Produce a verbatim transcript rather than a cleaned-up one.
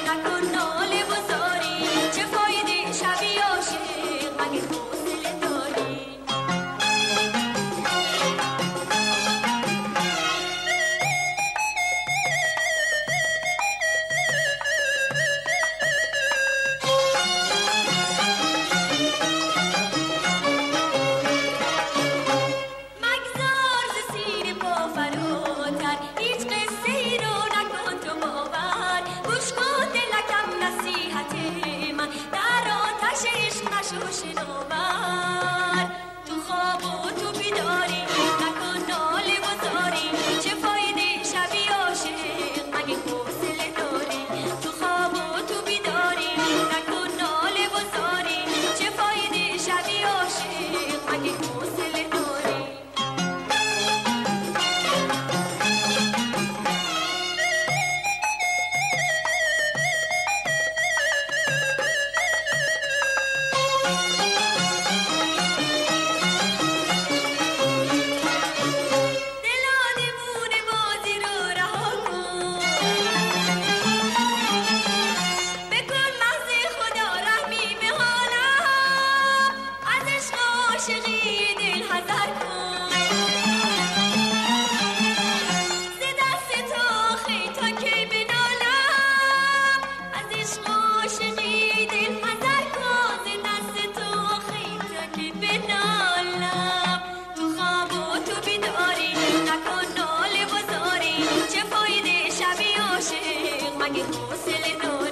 نکن ناله بزاری، چه فایده شبی عاشق مگه حوصله داری. مگذار ز سینه پا فراتر، هیچ قصه ای رو نکن تو باور. گوش کن دلکم نصیحت من، در آتش عشق نشو شناور. تو خواب و تو بیداری نکن ناله بزاری، چه فایده شبی عاشق مگه حوصله داری. تو خواب و تو بیداری نکن ناله بزاری، چه فایده شبی عاشق مگه حوصله داری. دلادمون بازی رو رها کن، بکن محض خدا رحمی به حالم. از عشق و عاشقی دل حذر کن، ز دست تو خیلی تا کی بنالم. از عشق و عاشقی دل حذر کن، ز دست تو خیلی تا کی بنالم. تو خواب و تو بیداری نکن ناله بزاری، چه فایده شبی عاشق مگه حوصله داری.